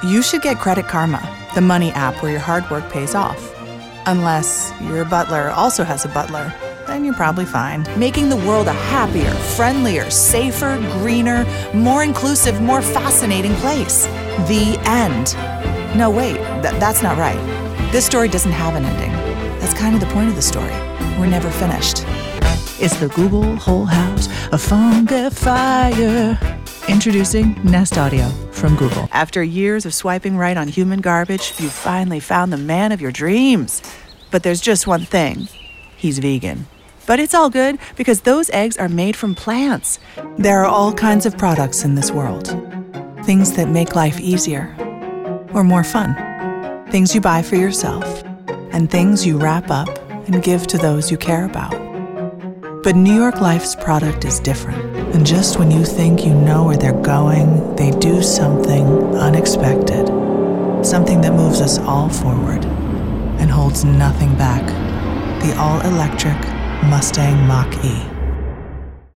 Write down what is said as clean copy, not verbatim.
you should get Credit Karma, the money app where your hard work pays off. Unless your butler also has a butler, then you're probably fine. Making the world a happier, friendlier, safer, greener, more inclusive, more fascinating place. The end. No, wait, that's not right. This story doesn't have an ending. That's kind of the point of the story. We're never finished. It's the Google Whole House of Fungifier. Introducing Nest Audio from Google. After years of swiping right on human garbage, you finally found the man of your dreams. But there's just one thing. He's vegan. But it's all good because those eggs are made from plants. There are all kinds of products in this world. Things that make life easier or more fun. Things you buy for yourself and things you wrap up and give to those you care about. But New York Life's product is different. And just when you think you know where they're going, they do something unexpected. Something that moves us all forward and holds nothing back. The all-electric Mustang Mach-E.